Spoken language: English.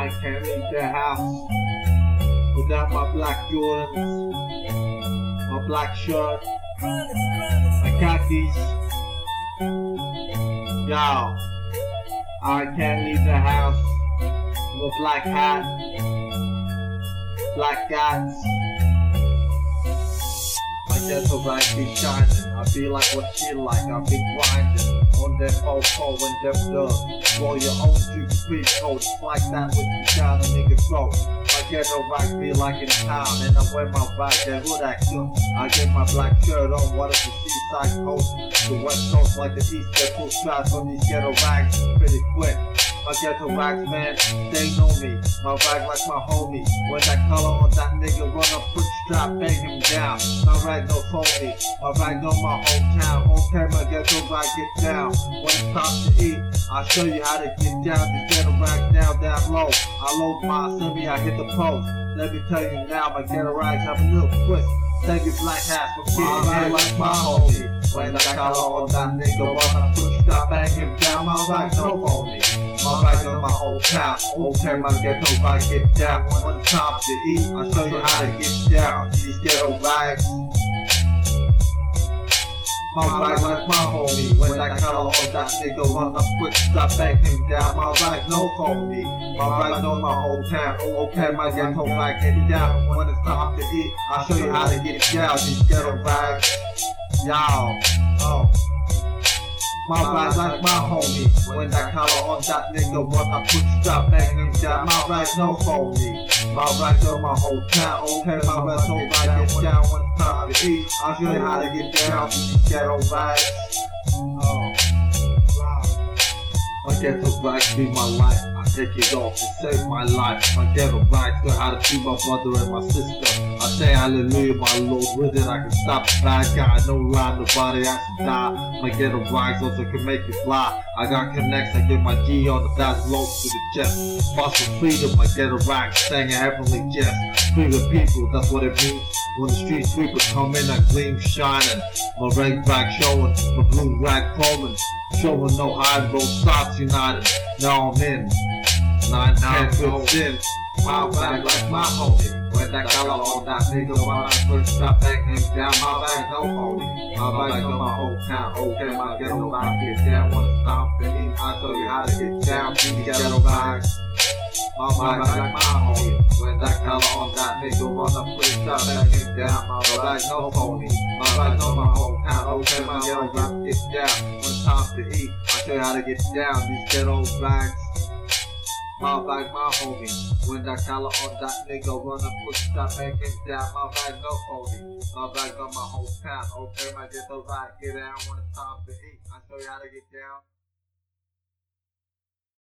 I can't leave the house without my black Jordans, my black shirt, my khakis. Yo, I can't leave the house with a black hat, black gats. My ghetto light be shining. I be like what she like. I be grinding on them po and them dubs. Roll your own juice, free coats like that with you down a nigga throat. My ghetto right be like in town, and I wear my bag, that hood action. I get my black shirt on, what is the seaside coast? The west coast like the east, they pull straps on these ghetto rags pretty quick. My ghetto rags, man, they know me. My rag like my homie. When that color on that nigga run up, put strap, bang him down. My rag no phony. My rag know my hometown. Okay, my ghetto rag get down. When it's time to eat, I'll show you how to get down. This ghetto rag now down low. I load my assembly, I hit the post. Let me tell you now, my ghetto rags have a little twist. Take your black hat for getting here like my homie. When that color on that nigga run up, put strap, bang him down. My rag no phony. My rag on my whole town. Okay, my ghetto rag get down. When it's time to eat, I'll show you how to get down. These ghetto rags. My rag like my homie. When that color on that nigga run up quick, stop, bang him down. My rag no phony. My rag know my whole town. Okay, my ghetto rag get down. When it's time to eat, I'll show you how to get down. These ghetto rags. Y'all. Oh. My rag like my homie. When that color on that nigga run up quick, stop, bang him down. My rag no phony. My rag know my whole town. Okay, my rag no rag get down. When it's time to eat, I'll show you how to get down. These ghetto rags. Oh. My ghetto rags be my life. I take it off to save my life. My ghetto rags know how to treat my brother and my sister. I say hallelujah, my Lord. With it I can stop the bad guy. No lie, nobody has to die. My ghetto rags also can make it fly. I got connects, I get my G on the fast low to the chest. Boss for freedom, my ghetto rags sang a heavenly jest. Free the people, that's what it means. When the street sweepers come in, I gleam shining. My red rag showing, my blue rag crawling. Showing no hide, both sides united. Now I'm in. 9-10 fits in. My rag like my homie. When that color on that nigga, when I first stop, bang him down. My rag no homie. My rag on my whole town. Okay, my ghetto rag get down. Wanna stop and eat, I'll show you how to get down. These ghetto rags. My rag like my homie. When that color on that nigga, run up, put it stop, bang him down. My rag no phony. My rag on my whole town. Okay, my ghetto rag get down. When it's time to eat, I'll show you how to get down. These ghetto rags. My rag, my homie. When that collar on that nigga run up, put stop, bang him down. My rag no phony. My rag on my whole town. Okay, my ghetto rag get down when it's time to eat. I'll show you how to get down.